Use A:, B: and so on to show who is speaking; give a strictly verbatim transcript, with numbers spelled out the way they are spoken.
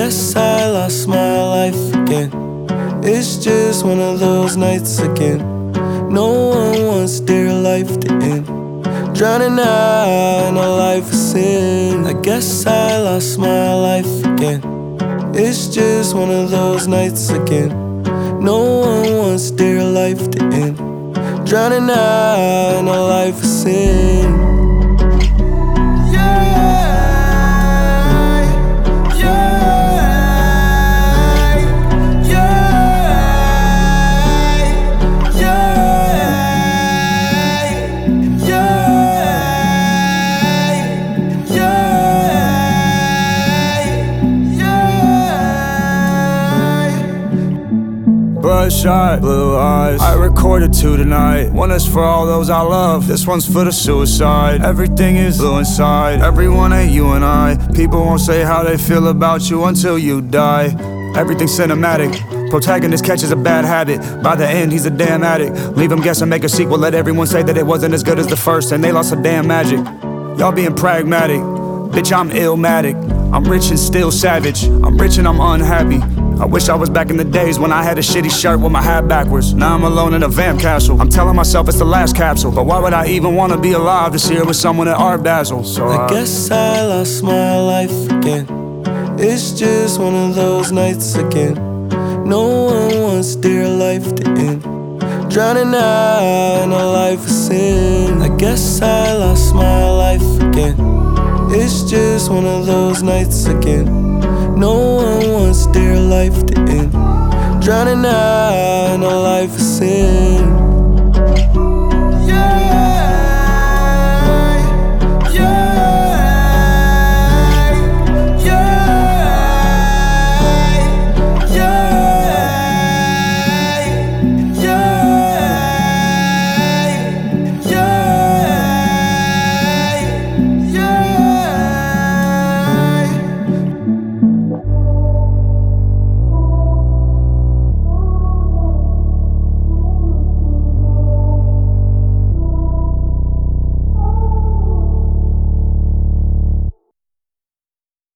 A: guess I lost my life again. It's just one of those nights again. No one wants their life to end. Drowning out in a life of sin. I guess I lost my life again. It's just one of those nights again. No one wants their life to end. Drowning out in a life of sin.
B: Bloodshot, blue eyes, I recorded two tonight. One is for all those I love, this one's for the suicide. Everything is blue inside, everyone ain't you and I. People won't say how they feel about you until you die. Everything's cinematic, protagonist catches a bad habit. By the end he's a damn addict. Leave him guessing, make a sequel, let everyone say that it wasn't as good as the first, and they lost a damn magic. Y'all being pragmatic, bitch I'm illmatic. I'm rich and still savage, I'm rich and I'm unhappy. I wish I was back in the days when I had a shitty shirt with my hat backwards. Now I'm alone in a vamp castle. I'm telling myself it's the last capsule, but why would I even want to be alive to see her with someone at Art Basel? So
A: I, I guess I lost my life again. It's just one of those nights again. No one wants their life to end. Drowning out in a life of sin. I guess I lost my life again. It's just one of those nights again. No one wants their life to end. Drowning out